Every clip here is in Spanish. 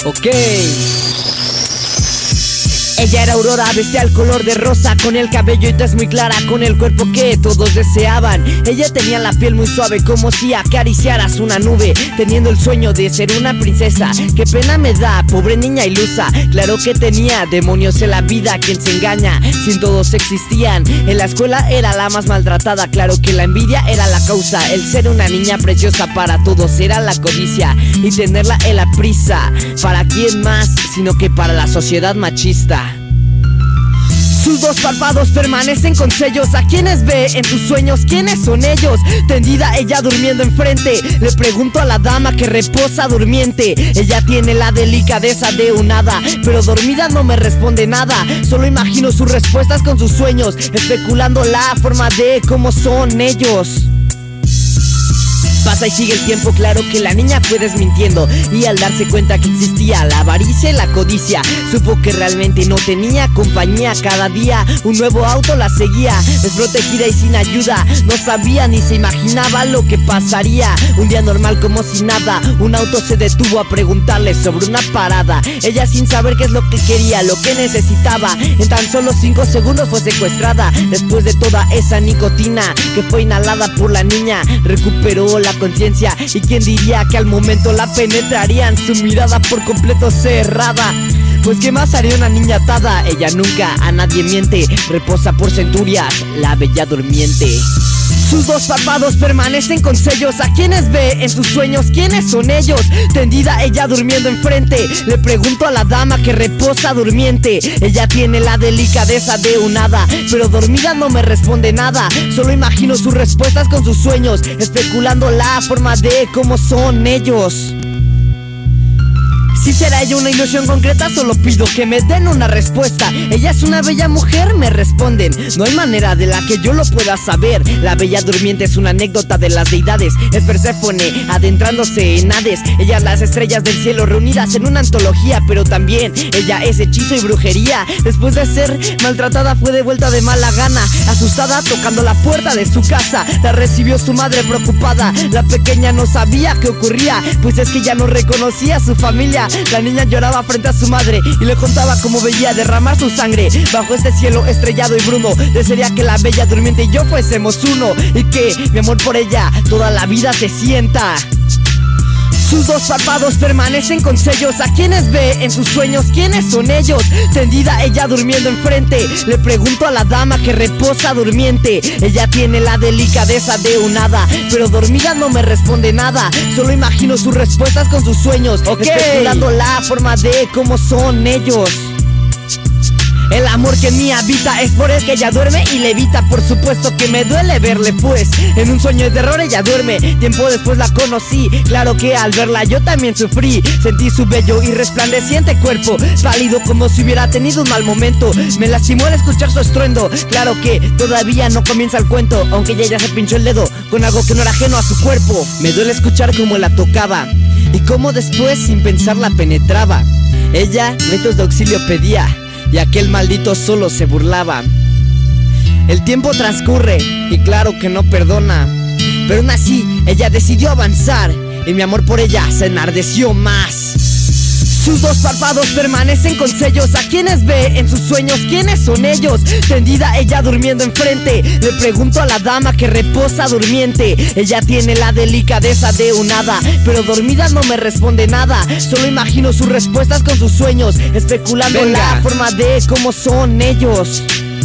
Ok. Ella era Aurora, vestía el color de rosa, con el cabello y tez muy clara, con el cuerpo que todos deseaban. Ella tenía la piel muy suave, como si acariciaras una nube, teniendo el sueño de ser una princesa. Qué pena me da, pobre niña ilusa. Claro que tenía demonios en la vida, quien se engaña, sin todos existían. En la escuela era la más maltratada, claro que la envidia era la causa. El ser una niña preciosa para todos era la codicia, y tenerla en la prisa. ¿Para quién más? Sino que para la sociedad machista. Sus dos párpados permanecen con sellos. A quienes ve en sus sueños, ¿quiénes son ellos? Tendida ella durmiendo enfrente, le pregunto a la dama que reposa durmiente. Ella tiene la delicadeza de un hada, pero dormida no me responde nada. Solo imagino sus respuestas con sus sueños, especulando la forma de cómo son ellos. Pasa y sigue el tiempo, claro que la niña fue desmintiendo, y al darse cuenta que existía la avaricia y la codicia, supo que realmente no tenía compañía. Cada día un nuevo auto la seguía, desprotegida y sin ayuda. No sabía ni se imaginaba lo que pasaría. Un día normal como si nada, un auto se detuvo a preguntarle sobre una parada. Ella, sin saber qué es lo que quería, lo que necesitaba, en tan solo 5 segundos fue secuestrada. Después de toda esa nicotina que fue inhalada por la niña, recuperó la conciencia, y quién diría que al momento la penetrarían, su mirada por completo cerrada. Pues qué más haría una niña atada. Ella nunca a nadie miente, reposa por centurias, la bella durmiente. Sus dos párpados permanecen con sellos. A quienes ve en sus sueños, ¿quiénes son ellos? Tendida ella durmiendo enfrente, le pregunto a la dama que reposa durmiente. Ella tiene la delicadeza de un hada, pero dormida no me responde nada. Solo imagino sus respuestas con sus sueños, especulando la forma de cómo son ellos. Si será ella una ilusión concreta, solo pido que me den una respuesta. Ella es una bella mujer, me responden. No hay manera de la que yo lo pueda saber. La bella durmiente es una anécdota de las deidades. Es Perséfone adentrándose en Hades. Ella las estrellas del cielo reunidas en una antología, pero también ella es hechizo y brujería. Después de ser maltratada fue devuelta de mala gana. Asustada, tocando la puerta de su casa, la recibió su madre preocupada. La pequeña no sabía qué ocurría, pues es que ya no reconocía a su familia. La niña lloraba frente a su madre y le contaba cómo veía derramar su sangre bajo este cielo estrellado y bruno. Desearía que la bella durmiente y yo fuésemos uno, y que mi amor por ella toda la vida se sienta. Sus dos párpados permanecen con sellos. A quienes ve en sus sueños, ¿quiénes son ellos? Tendida ella durmiendo enfrente, le pregunto a la dama que reposa durmiente. Ella tiene la delicadeza de un hada, pero dormida no me responde nada. Solo imagino sus respuestas con sus sueños, especulando la forma de cómo son ellos. El amor que en mí habita es por el que ella duerme y levita. Por supuesto que me duele verle, pues en un sueño de terror ella duerme. Tiempo después la conocí, claro que al verla yo también sufrí. Sentí su bello y resplandeciente cuerpo, pálido como si hubiera tenido un mal momento. Me lastimó al escuchar su estruendo, claro que todavía no comienza el cuento, aunque ella ya se pinchó el dedo con algo que no era ajeno a su cuerpo. Me duele escuchar cómo la tocaba y cómo después sin pensar la penetraba. Ella gritos de auxilio pedía, y aquel maldito solo se burlaba. El tiempo transcurre y claro que no perdona, pero aún así ella decidió avanzar, y mi amor por ella se enardeció más. Sus dos párpados permanecen con sellos. A quienes ve en sus sueños, ¿quiénes son ellos? Tendida ella durmiendo enfrente, le pregunto a la dama que reposa durmiente. Ella tiene la delicadeza de un hada, pero dormida no me responde nada. Solo imagino sus respuestas con sus sueños, especulando la forma de cómo son ellos.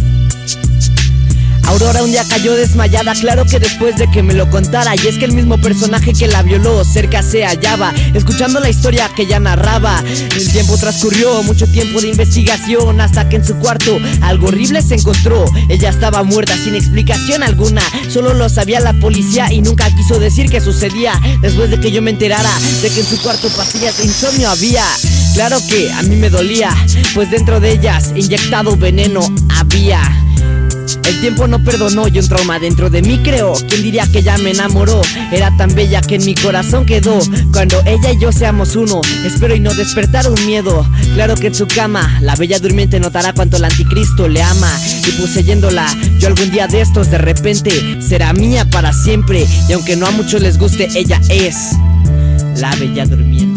Aurora un día cayó desmayada, claro que después de que me lo contara. Y es que el mismo personaje que la violó cerca se hallaba, escuchando la historia que ella narraba. El tiempo transcurrió, mucho tiempo de investigación, hasta que en su cuarto algo horrible se encontró. Ella estaba muerta sin explicación alguna, solo lo sabía la policía y nunca quiso decir qué sucedía. Después de que yo me enterara de que en su cuarto pastillas de insomnio había, claro que a mí me dolía, pues dentro de ellas inyectado veneno había. El tiempo no perdonó y un trauma dentro de mí creó. ¿Quién diría que ella me enamoró? Era tan bella que en mi corazón quedó. Cuando ella y yo seamos uno, espero y no despertar un miedo. Claro que en su cama la bella durmiente notará cuánto el anticristo le ama, y poseyéndola yo algún día de estos de repente será mía para siempre. Y aunque no a muchos les guste, ella es la bella durmiente.